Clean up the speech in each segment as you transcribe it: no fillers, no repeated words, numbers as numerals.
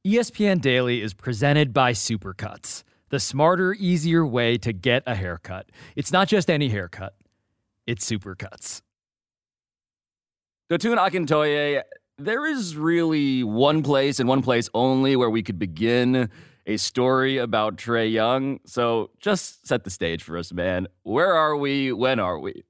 ESPN Daily is presented by Supercuts, the smarter, easier way to get a haircut. It's not just any haircut. It's Supercuts. Dotun Akintoye, there is really one place and one place only where we could begin a story about Trae Young. So just set the stage for us, man. Where are we? When are we?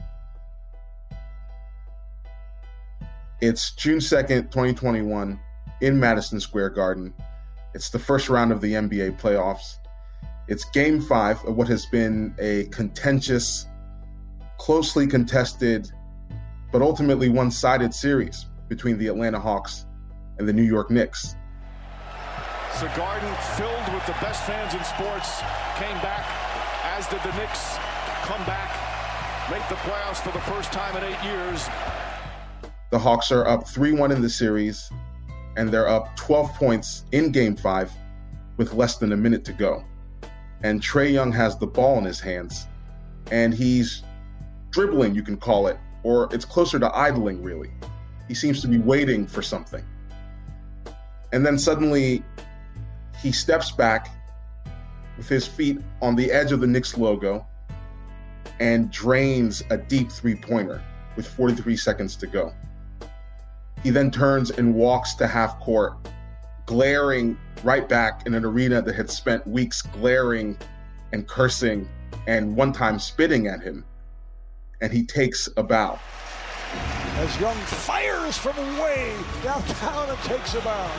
It's June 2nd, 2021, in Madison Square Garden. It's the first round of the NBA playoffs. It's Game 5 of what has been a contentious, closely contested, but ultimately one-sided series between the Atlanta Hawks and the New York Knicks. It's a garden filled with the best fans in sports. Came back, as did the Knicks. Come back, make the playoffs for the first time in 8 years. The Hawks are up 3-1 in the series, and they're up 12 points in Game 5 with less than a minute to go. And Trae Young has the ball in his hands, and he's dribbling, you can call it, or it's closer to idling, really. He seems to be waiting for something. And then suddenly, he steps back with his feet on the edge of the Knicks logo and drains a deep three-pointer with 43 seconds to go. He then turns and walks to half court, glaring right back in an arena that had spent weeks glaring and cursing and one time spitting at him. And he takes a bow. As Young fires from way downtown and takes a bow.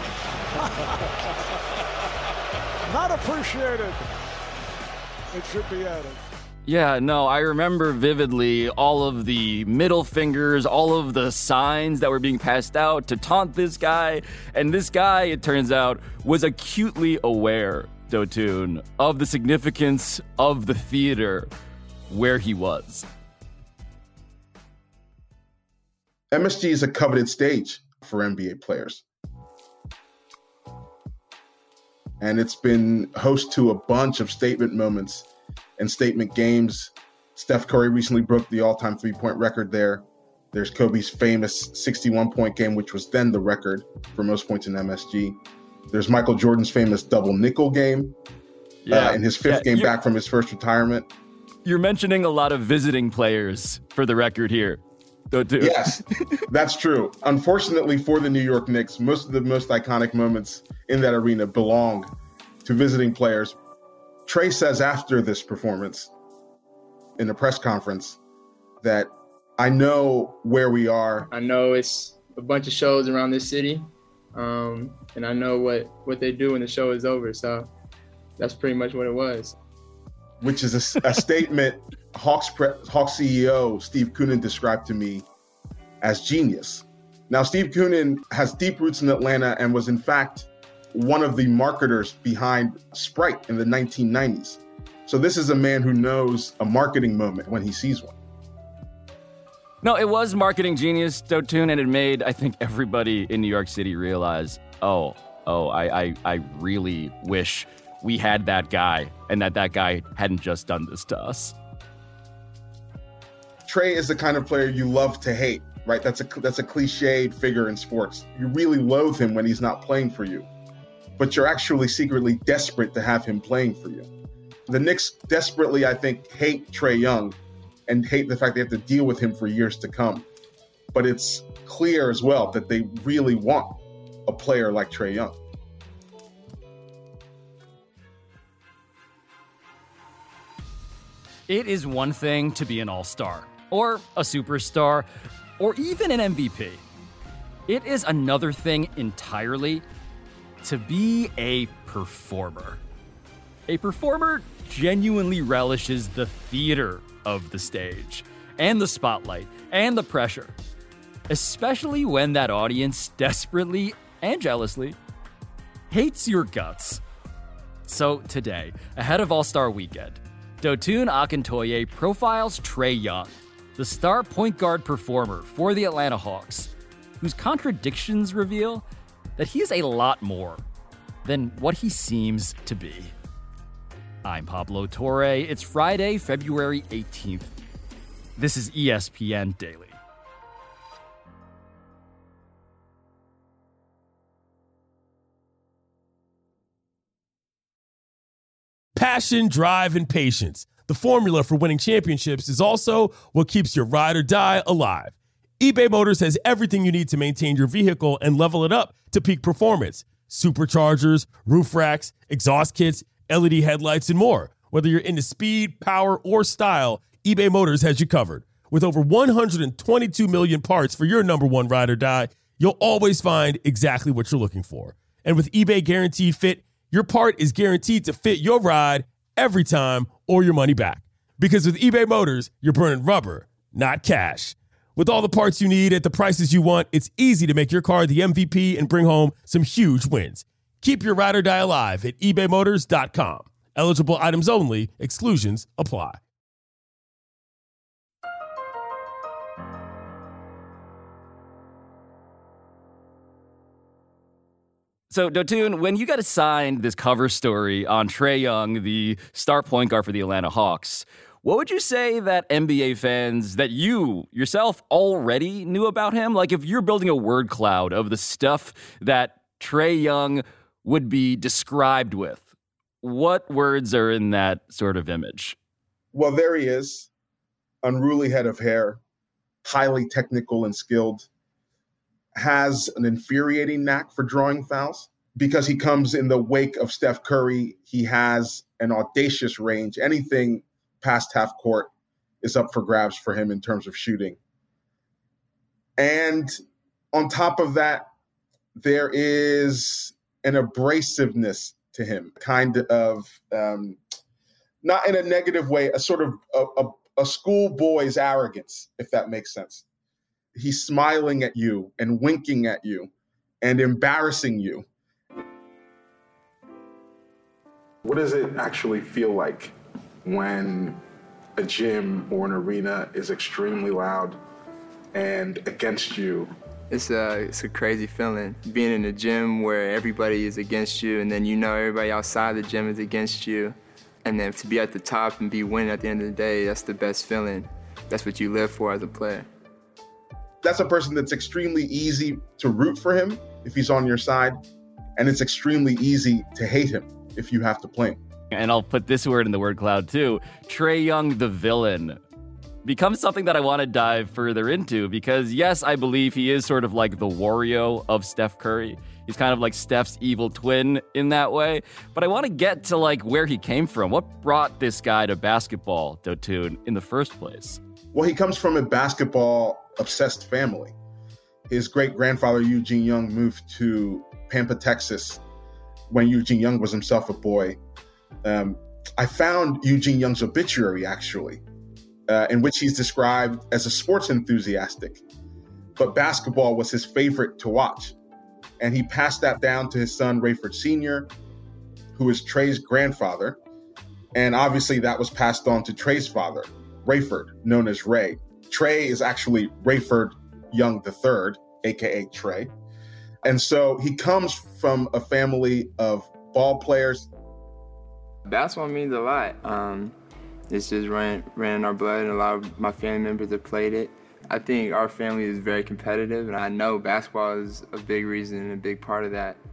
Not appreciated. It should be added. Yeah, no, I remember vividly all of the middle fingers, all of the signs that were being passed out to taunt this guy. And this guy, it turns out, was acutely aware, Dotun, of the significance of the theater where he was. MSG is a coveted stage for NBA players. And it's been host to a bunch of statement moments and statement games. Steph Curry recently broke the all-time three-point record there. There's Kobe's famous 61-point game, which was then the record for most points in MSG. There's Michael Jordan's famous double nickel game in his fifth game back from his first retirement. You're mentioning a lot of visiting players for the record here. Yes, that's true. Unfortunately for the New York Knicks, most of the most iconic moments in that arena belong to visiting players. Trae says after this performance in a press conference that I know where we are. I know it's a bunch of shows around this city, and I know what they do when the show is over. So that's pretty much what it was. Which is a statement Hawks CEO Steve Koonin described to me as genius. Now, Steve Koonin has deep roots in Atlanta and was in fact one of the marketers behind Sprite in the 1990s. So this is a man who knows a marketing moment when he sees one. No, it was marketing genius, Dotun, and it made, I think, everybody in New York City realize, I really wish we had that guy and that guy hadn't just done this to us. Trae is the kind of player you love to hate, right? That's a cliched figure in sports. You really loathe him when he's not playing for you, but you're actually secretly desperate to have him playing for you. The Knicks desperately, I think, hate Trae Young and hate the fact they have to deal with him for years to come. But it's clear as well that they really want a player like Trae Young. It is one thing to be an all-star, or a superstar, or even an MVP. It is another thing entirely to be a performer. A performer genuinely relishes the theater of the stage, and the spotlight, and the pressure, especially when that audience desperately and jealously hates your guts. So today, ahead of All-Star Weekend, Dotun Akintoye profiles Trae Young, the star point guard performer for the Atlanta Hawks, whose contradictions reveal that he is a lot more than what he seems to be. I'm Pablo Torre. It's Friday, February 18th. This is ESPN Daily. Passion, drive, and patience. The formula for winning championships is also what keeps your ride or die alive. eBay Motors has everything you need to maintain your vehicle and level it up to peak performance. Superchargers, roof racks, exhaust kits, LED headlights, and more. Whether you're into speed, power, or style, eBay Motors has you covered. With over 122 million parts for your number one ride or die, you'll always find exactly what you're looking for. And with eBay Guaranteed Fit, your part is guaranteed to fit your ride every time or your money back. Because with eBay Motors, you're burning rubber, not cash. With all the parts you need at the prices you want, it's easy to make your car the MVP and bring home some huge wins. Keep your ride or die alive at ebaymotors.com. Eligible items only. Exclusions apply. So, Dotun, when you got assigned this cover story on Trae Young, the star point guard for the Atlanta Hawks, what would you say that NBA fans, that you yourself already knew about him? Like, if you're building a word cloud of the stuff that Trae Young would be described with, what words are in that sort of image? Well, there he is. Unruly head of hair, highly technical and skilled, has an infuriating knack for drawing fouls. Because he comes in the wake of Steph Curry, he has an audacious range. Anything past half court is up for grabs for him in terms of shooting. And on top of that, there is an abrasiveness to him, kind of, not in a negative way, a sort of a schoolboy's arrogance, if that makes sense. He's smiling at you and winking at you and embarrassing you. What does it actually feel like when a gym or an arena is extremely loud and against you? It's a crazy feeling, being in a gym where everybody is against you, and then you know everybody outside the gym is against you. And then to be at the top and be winning at the end of the day, that's the best feeling. That's what you live for as a player. That's a person that's extremely easy to root for him if he's on your side, and it's extremely easy to hate him if you have to play him. And I'll put this word in the word cloud too. Trae Young, the villain, becomes something that I want to dive further into because, yes, I believe he is sort of like the Wario of Steph Curry. He's kind of like Steph's evil twin in that way. But I want to get to like where he came from. What brought this guy to basketball, Dotun, in the first place? Well, he comes from a basketball-obsessed family. His great-grandfather, Eugene Young, moved to Pampa, Texas, when Eugene Young was himself a boy. I found Eugene Young's obituary, actually, in which he's described as a sports enthusiastic, but basketball was his favorite to watch. And he passed that down to his son, Rayford Sr., who is Trae's grandfather. And obviously that was passed on to Trae's father, Rayford, known as Ray. Trae is actually Rayford Young III, aka Trae. And so he comes from a family of ball players. Basketball means a lot. It's just ran in our blood, and a lot of my family members have played it. I think our family is very competitive, and I know basketball is a big reason and a big part of that.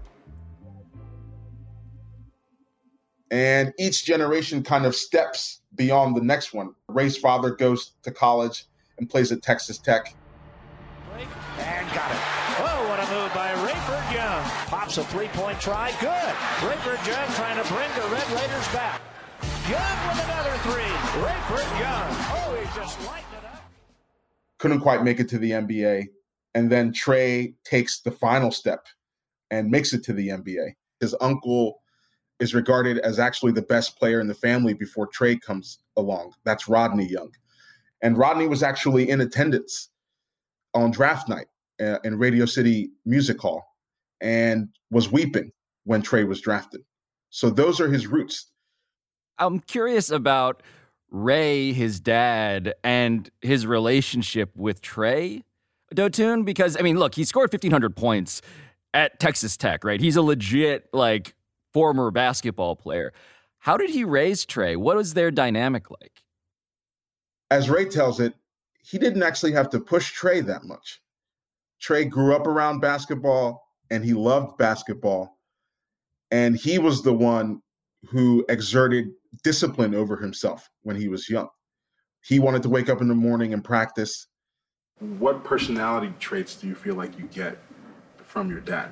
And each generation kind of steps beyond the next one. Ray's father goes to college and plays at Texas Tech. And got it. Oh, what a move by Rayford Young. Pops a three-point try. Good. Rayford Young trying to bring the Red Raiders back. Young with another three. Rayford Young. Oh, he just lightened it up. Couldn't quite make it to the NBA. And then Trae takes the final step and makes it to the NBA. His uncle is regarded as actually the best player in the family before Trae comes along. That's Rodney Young. And Rodney was actually in attendance on draft night in Radio City Music Hall and was weeping when Trae was drafted. So those are his roots. I'm curious about Ray, his dad, and his relationship with Trae, Dotun, because, I mean, look, he scored 1,500 points at Texas Tech, right? He's a legit, like, former basketball player. How did he raise Trae? What was their dynamic like? As Ray tells it, he didn't actually have to push Trae that much. Trae grew up around basketball, and he loved basketball. And he was the one who exerted discipline over himself when he was young. He wanted to wake up in the morning and practice. What personality traits do you feel like you get from your dad?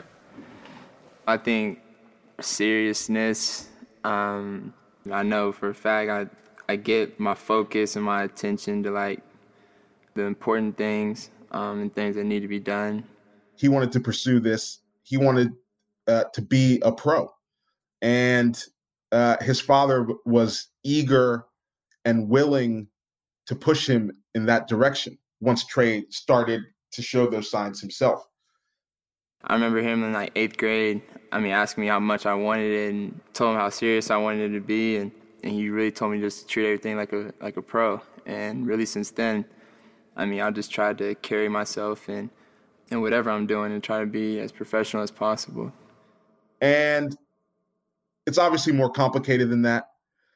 I think seriousness. I know for a fact I get my focus and my attention to like the important things and things that need to be done. He wanted to pursue this. He wanted to be a pro. And his father was eager and willing to push him in that direction once Trey started to show those signs himself. I remember him in like 8th grade, asking me how much I wanted it and told him how serious I wanted it to be. And he really told me just to treat everything like a pro. And really since then, I just tried to carry myself in whatever I'm doing and try to be as professional as possible. And it's obviously more complicated than that.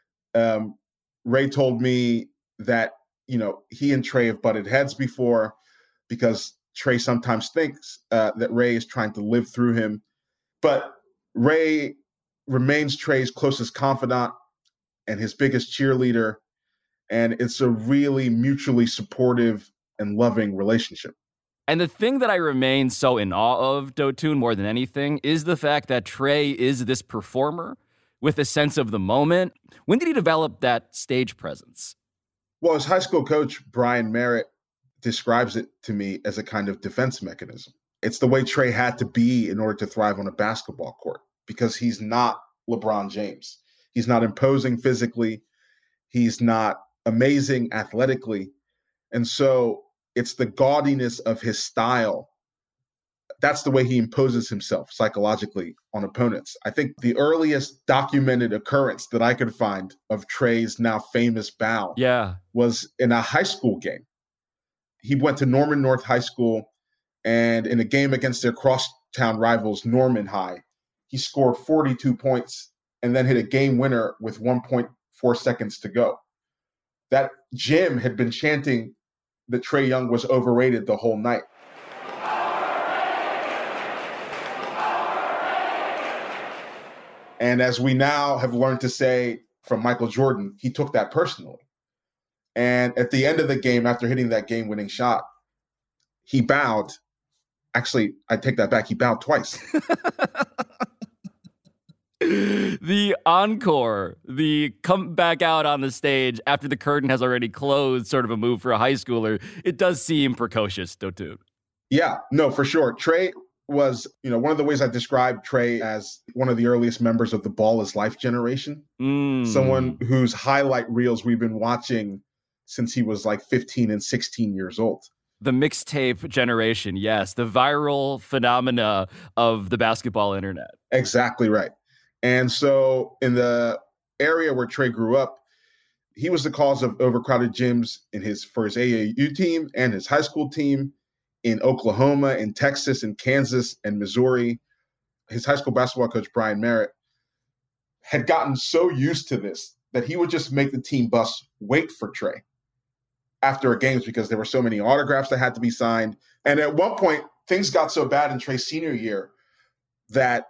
Ray told me that, he and Trey have butted heads before because Trey sometimes thinks that Ray is trying to live through him. But Ray remains Trey's closest confidant and his biggest cheerleader. And it's a really mutually supportive and loving relationship. And the thing that I remain so in awe of, Dotun, more than anything, is the fact that Trey is this performer with a sense of the moment. When did he develop that stage presence? Well, his high school coach, Brian Merritt, describes it to me as a kind of defense mechanism. It's the way Trey had to be in order to thrive on a basketball court because he's not LeBron James. He's not imposing physically. He's not amazing athletically. And so it's the gaudiness of his style. That's the way he imposes himself psychologically on opponents. I think the earliest documented occurrence that I could find of Trey's now famous bow was in a high school game. He went to Norman North High School, and in a game against their crosstown rivals, Norman High, he scored 42 points and then hit a game winner with 1.4 seconds to go. That gym had been chanting that Trae Young was overrated the whole night. And as we now have learned to say from Michael Jordan, he took that personally. And at the end of the game, after hitting that game-winning shot, he bowed. Actually, I take that back. He bowed twice. The encore, the come back out on the stage after the curtain has already closed, sort of a move for a high schooler. It does seem precocious, Dotun. Yeah, no, for sure. Trey was, one of the ways I described Trey as one of the earliest members of the Ball is Life generation. Someone whose highlight reels we've been watching since he was like 15 and 16 years old. The mixtape generation, yes. The viral phenomena of the basketball internet. Exactly right. And so in the area where Trey grew up, he was the cause of overcrowded gyms for his AAU team and his high school team in Oklahoma, in Texas, in Kansas, and Missouri. His high school basketball coach, Brian Merritt, had gotten so used to this that he would just make the team bus wait for Trey after games because there were so many autographs that had to be signed. And at one point, things got so bad in Trey's senior year that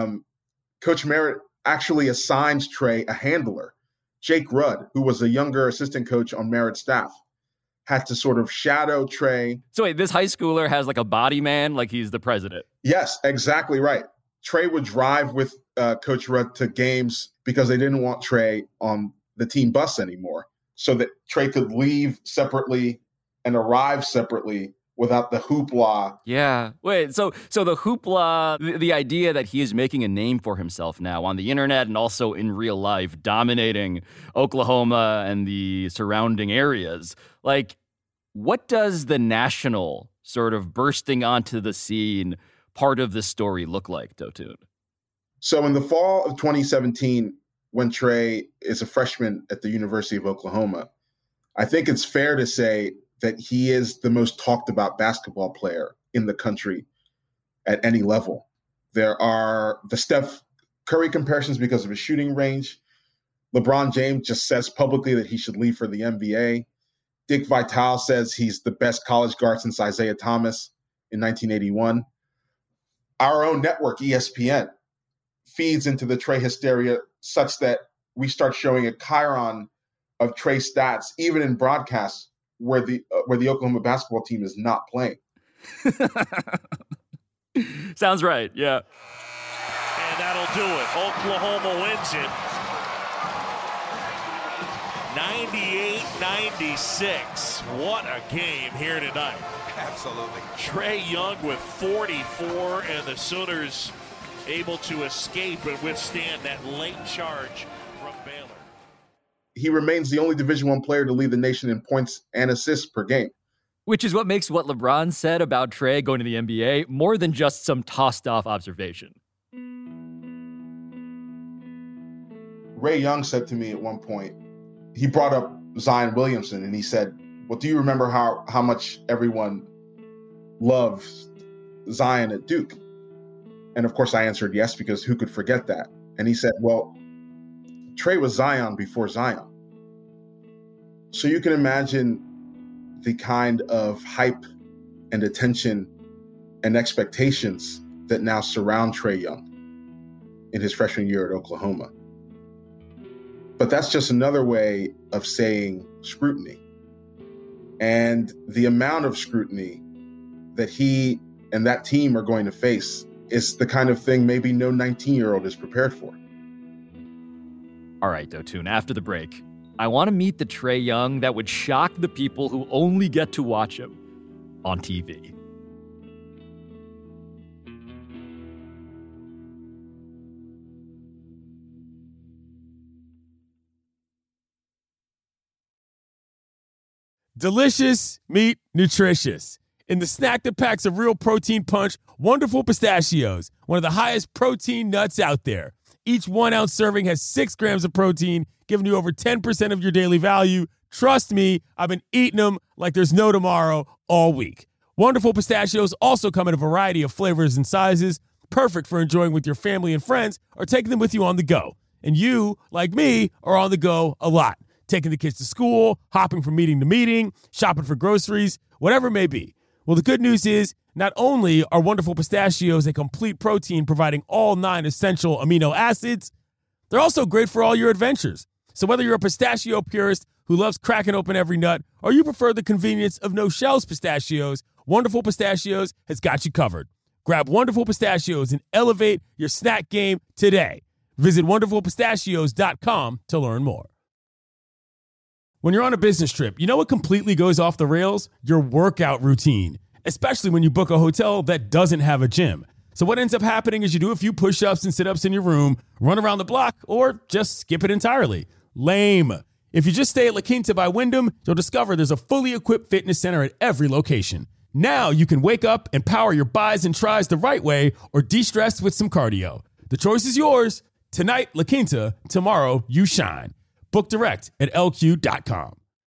Coach Merritt actually assigns Trey a handler. Jake Rudd, who was a younger assistant coach on Merritt's staff, had to sort of shadow Trey. So wait, this high schooler has like a body man, like he's the president. Yes, exactly right. Trey would drive with Coach Rudd to games because they didn't want Trey on the team bus anymore, so that Trey could leave separately and arrive separately without the hoopla. Yeah. Wait, so the hoopla, the idea that he is making a name for himself now on the internet and also in real life, dominating Oklahoma and the surrounding areas. Like, what does the national sort of bursting onto the scene part of this story look like, Dotun? So in the fall of 2017, when Trey is a freshman at the University of Oklahoma, I think it's fair to say that he is the most talked about basketball player in the country at any level. There are the Steph Curry comparisons because of his shooting range. LeBron James just says publicly that he should leave for the NBA. Dick Vitale says he's the best college guard since Isaiah Thomas in 1981. Our own network, ESPN, feeds into the Trae hysteria such that we start showing a chyron of Trae stats, even in broadcasts where the Oklahoma basketball team is not playing. Sounds right, yeah. And that'll do it. Oklahoma wins it. 98-96. What a game here tonight. Absolutely. Trae Young with 44, and the Sooners able to escape and withstand that late charge from Baylor. He remains the only Division I player to lead the nation in points and assists per game. Which is what makes what LeBron said about Trae going to the NBA more than just some tossed-off observation. Ray Young said to me at one point, he brought up Zion Williamson, and he said, well, do you remember how much everyone loved Zion at Duke? And of course I answered yes, because who could forget that? And he said, well, Trae was Zion before Zion. So you can imagine the kind of hype and attention and expectations that now surround Trae Young in his freshman year at Oklahoma. But that's just another way of saying scrutiny. And the amount of scrutiny that he and that team are going to face is the kind of thing maybe no 19-year-old is prepared for. All right, Dotun, after the break, I want to meet the Trae Young that would shock the people who only get to watch him on TV. Delicious meat, nutritious. In the snack that packs a real protein punch, Wonderful Pistachios, one of the highest protein nuts out there. Each 1 ounce serving has 6 grams of protein, giving you over 10% of your daily value. Trust me, I've been eating them like there's no tomorrow all week. Wonderful Pistachios also come in a variety of flavors and sizes, perfect for enjoying with your family and friends or taking them with you on the go. And you, like me, are on the go a lot. Taking the kids to school, hopping from meeting to meeting, shopping for groceries, whatever it may be. Well, the good news is not only are Wonderful Pistachios a complete protein providing all 9 essential amino acids, they're also great for all your adventures. So whether you're a pistachio purist who loves cracking open every nut or you prefer the convenience of no-shells pistachios, Wonderful Pistachios has got you covered. Grab Wonderful Pistachios and elevate your snack game today. Visit WonderfulPistachios.com to learn more. When you're on a business trip, you know what completely goes off the rails? Your workout routine, especially when you book a hotel that doesn't have a gym. So what ends up happening is you do a few push-ups and sit-ups in your room, run around the block, or just skip it entirely. Lame. If you just stay at La Quinta by Wyndham, you'll discover there's a fully equipped fitness center at every location. Now you can wake up and power your bis and tris the right way or de-stress with some cardio. The choice is yours. Tonight, La Quinta. Tomorrow, you shine. Book direct at LQ.com.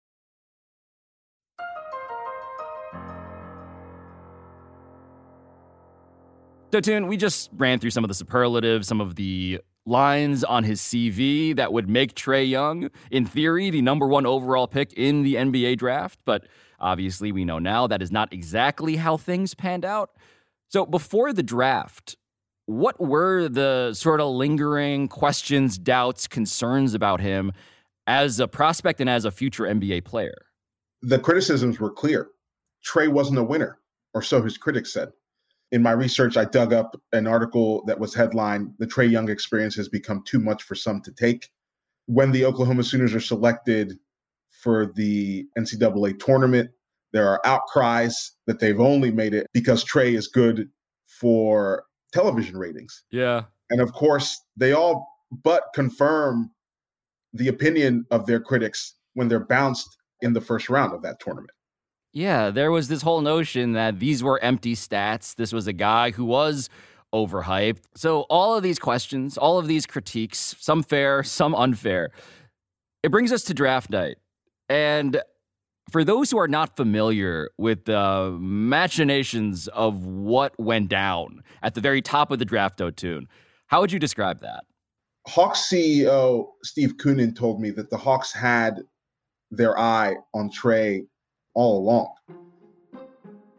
Dotun, we just ran through some of the superlatives, some of the lines on his CV that would make Trae Young, in theory, the number 1 overall pick in the NBA draft. But obviously, we know now that is not exactly how things panned out. So before the draft, what were the sort of lingering questions, doubts, concerns about him as a prospect and as a future NBA player? The criticisms were clear. Trae wasn't a winner, or so his critics said. In my research, I dug up an article that was headlined, "The Trae Young Experience Has Become Too Much for Some to Take." When the Oklahoma Sooners are selected for the NCAA tournament, there are outcries that they've only made it because Trae is good for television ratings. Yeah. And of course, they all but confirm the opinion of their critics when they're bounced in the first round of that tournament. Yeah, there was this whole notion that these were empty stats. This was a guy who was overhyped. So all of these questions, all of these critiques, some fair, some unfair, it brings us to draft night. And for those who are not familiar with the machinations of what went down at the very top of the draft, Dotun, how would you describe that? Hawks CEO Steve Koonin told me that the Hawks had their eye on Trae all along.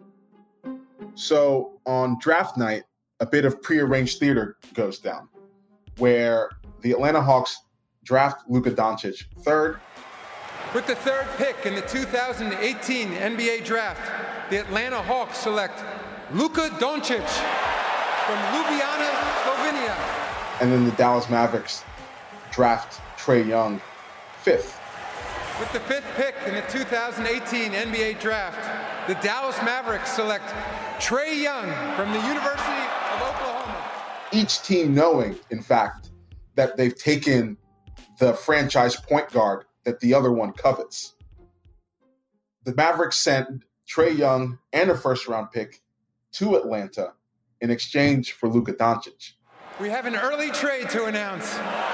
So on draft night, a bit of prearranged theater goes down. where the Atlanta Hawks draft Luka Doncic third. With the third pick in the 2018 NBA Draft, the Atlanta Hawks select Luka Doncic from Ljubljana, Slovenia. And then the Dallas Mavericks draft Trae Young fifth. With the fifth pick in the 2018 NBA Draft, the Dallas Mavericks select Trae Young from the University of Oklahoma. Each team knowing, in fact, that they've taken the franchise point guard that the other one covets. The Mavericks sent Trae Young and a first-round pick to Atlanta in exchange for Luka Doncic. We have an early trade to announce.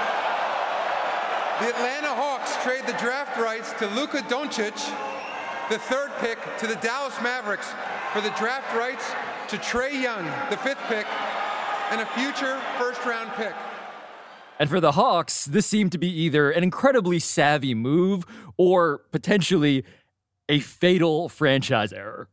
The Atlanta Hawks trade the draft rights to Luka Doncic, the third pick, to the Dallas Mavericks for the draft rights to Trae Young, the fifth pick, and a future first-round pick. And for the Hawks, this seemed to be either an incredibly savvy move or potentially a fatal franchise error.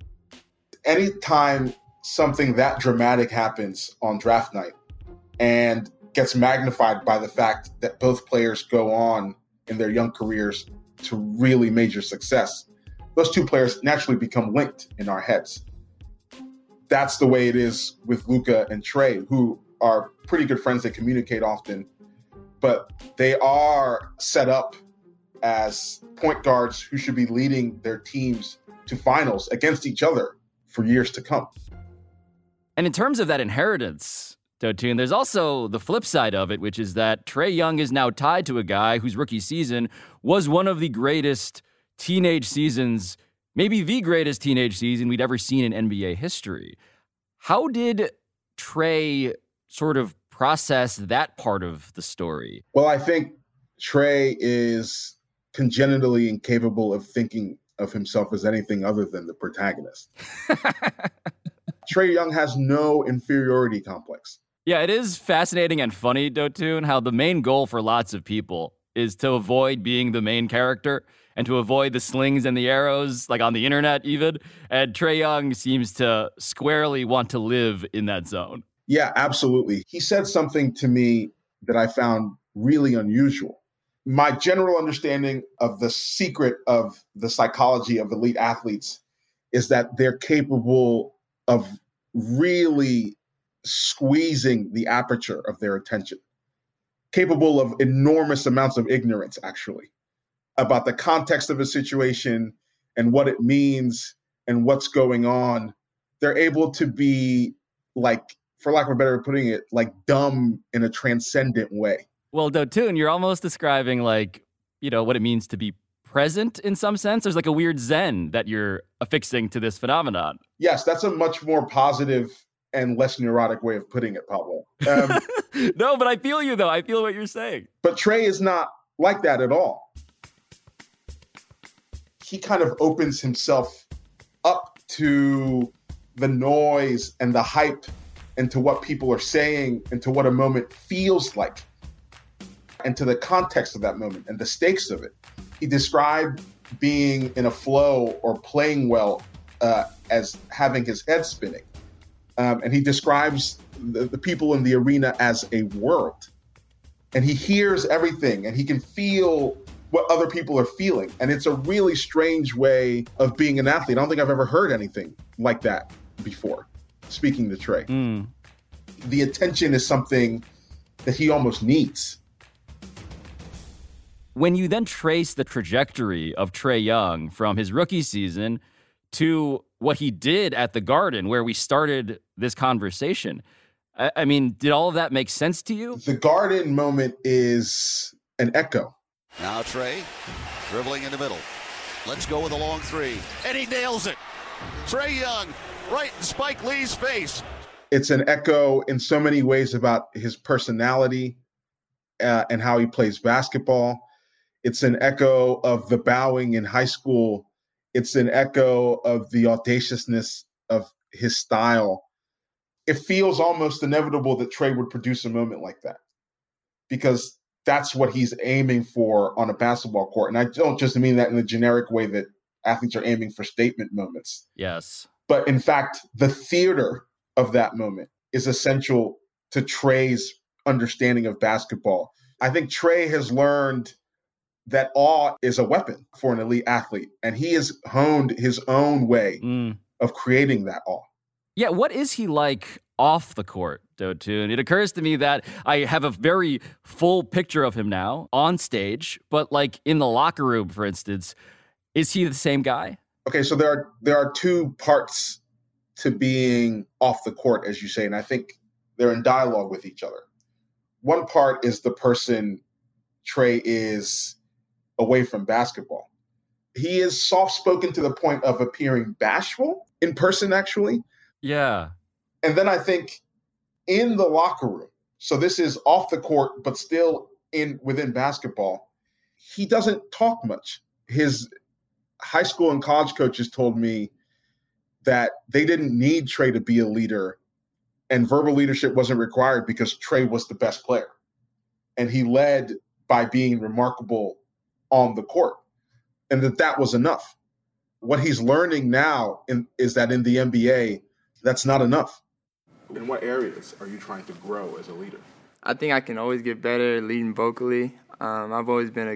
Anytime something that dramatic happens on draft night and gets magnified by the fact that both players go on in their young careers to really major success, those two players naturally become linked in our heads. That's the way it is with Luka and Trae, who are pretty good friends. They communicate often, but they are set up as point guards who should be leading their teams to finals against each other for years to come. And in terms of that inheritance, Dotun, there's also the flip side of it, which is that Trae Young is now tied to a guy whose rookie season was one of the greatest teenage seasons, maybe the greatest teenage season we'd ever seen in NBA history. How did Trae sort of process that part of the story? Well, I think Trae is congenitally incapable of thinking of himself as anything other than the protagonist. Trae Young has no inferiority complex. Yeah, it is fascinating and funny, Dotun, how the main goal for lots of people is to avoid being the main character and to avoid the slings and the arrows, like on the internet even. And Trae Young seems to squarely want to live in that zone. Yeah, absolutely. He said something to me that I found really unusual. My general understanding of the secret of the psychology of elite athletes is that they're capable of really squeezing the aperture of their attention, capable of enormous amounts of ignorance, actually, about the context of a situation and what it means and what's going on. They're able to be, like, for lack of a better way of putting it, like dumb in a transcendent way. Well, Dotun, you're almost describing, like, you know, what it means to be present in some sense. There's like a weird zen that you're affixing to this phenomenon. Yes, that's a much more positive and less neurotic way of putting it, Pablo. No, but I feel you, though. I feel what you're saying. But Trae is not like that at all. He kind of opens himself up to the noise and the hype and to what people are saying and to what a moment feels like and to the context of that moment and the stakes of it. He described being in a flow or playing well as having his head spinning. And he describes the people in the arena as a world. And he hears everything and he can feel what other people are feeling. And it's a really strange way of being an athlete. I don't think I've ever heard anything like that before, speaking to Trae. The attention is something that he almost needs. When you then trace the trajectory of Trae Young from his rookie season to what he did at the Garden, where we started this conversation, I mean, did all of that make sense to you? The Garden moment is an echo. Now Trae dribbling in the middle. Let's go with a long three. And he nails it. Trae Young right in Spike Lee's face. It's an echo in so many ways about his personality and how he plays basketball. It's an echo of the bowing in high school. It's an echo of the audaciousness of his style. It feels almost inevitable that Trae would produce a moment like that because that's what he's aiming for on a basketball court. And I don't just mean that in the generic way that athletes are aiming for statement moments. Yes. But in fact, the theater of that moment is essential to Trae's understanding of basketball. I think Trae has learned that awe is a weapon for an elite athlete, and he has honed his own way of creating that awe. Yeah, what is he like off the court, Dotun? It occurs to me that I have a very full picture of him now on stage, but like in the locker room, for instance, is he the same guy? Okay, so there are two parts to being off the court, as you say, and I think they're in dialogue with each other. One part is the person Trae is away from basketball. He is soft-spoken to the point of appearing bashful in person, actually. Yeah. And then I think in the locker room, so this is off the court, but still within basketball, he doesn't talk much. His high school and college coaches told me that they didn't need Trae to be a leader, and verbal leadership wasn't required because Trae was the best player. And he led by being remarkable on the court, and that was enough. What he's learning now is that in the NBA, that's not enough. In what areas are you trying to grow as a leader? I think I can always get better at leading vocally. I've always been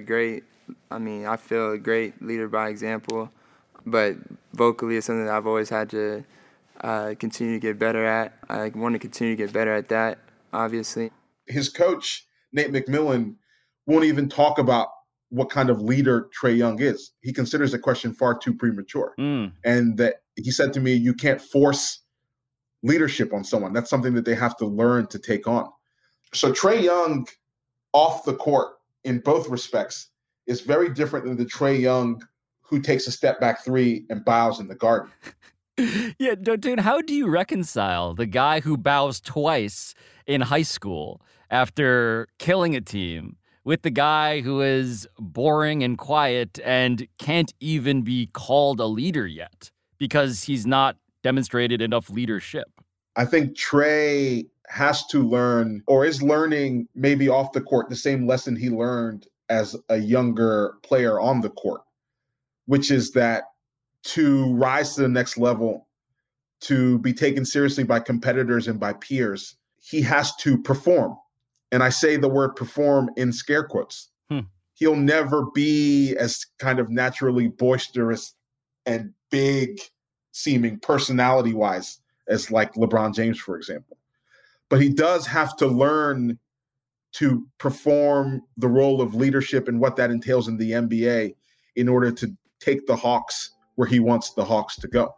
I feel a great leader by example, but vocally is something that I've always had to continue to get better at. I want to continue to get better at that, obviously. His coach, Nate McMillan, won't even talk about what kind of leader Trae Young is. He considers the question far too premature. And that he said to me, you can't force leadership on someone. That's something that they have to learn to take on. So Trae Young off the court in both respects is very different than the Trae Young who takes a step back three and bows in the Garden. Yeah, dude, how do you reconcile the guy who bows twice in high school after killing a team with the guy who is boring and quiet and can't even be called a leader yet because he's not demonstrated enough leadership? I think Trae has to learn, or is learning maybe off the court, the same lesson he learned as a younger player on the court, which is that to rise to the next level, to be taken seriously by competitors and by peers, he has to perform. And I say the word perform in scare quotes. He'll never be as kind of naturally boisterous and big seeming personality-wise as like LeBron James, for example. But he does have to learn to perform the role of leadership and what that entails in the NBA in order to take the Hawks where he wants the Hawks to go.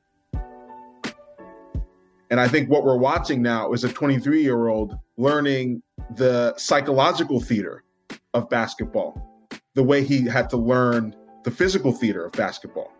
And I think what we're watching now is a 23-year-old learning the psychological theater of basketball, the way he had to learn the physical theater of basketball.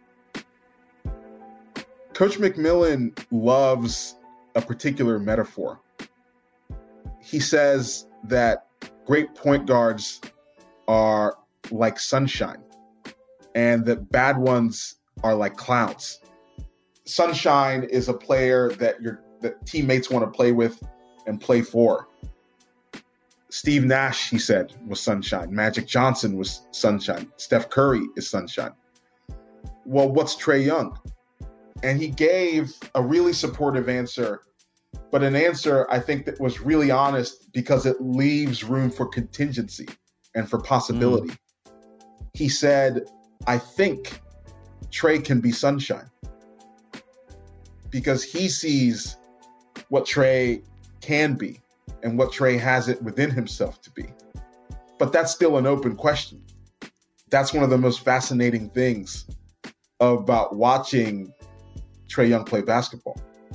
Coach McMillan loves a particular metaphor. He says that great point guards are like sunshine and that bad ones are like clouds. Sunshine is a player that teammates want to play with and play for. Steve Nash, he said, was sunshine. Magic Johnson was sunshine. Steph Curry is sunshine. Well, what's Trae Young? And he gave a really supportive answer, but an answer I think that was really honest because it leaves room for contingency and for possibility. He said, I think Trae can be sunshine because he sees what Trae can be and what Trae has it within himself to be. But that's still an open question. That's one of the most fascinating things about watching Trae Young play basketball.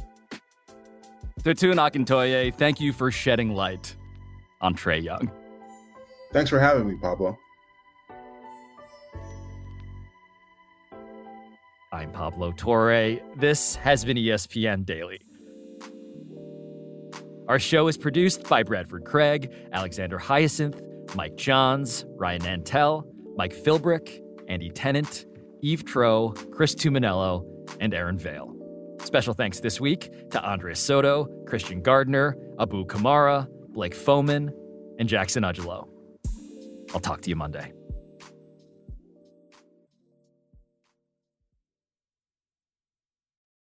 Dotun Akintoye, thank you for shedding light on Trae Young. Thanks for having me, Pablo. I'm Pablo Torre. This has been ESPN Daily. Our show is produced by Bradford Craig, Alexander Hyacinth, Mike Johns, Ryan Nantel, Mike Philbrick, Andy Tennant, Eve Troe, Chris Tuminello, and Aaron Vale. Special thanks this week to Andres Soto, Christian Gardner, Abu Kamara, Blake Foman, and Jackson Ugelo. I'll talk to you Monday.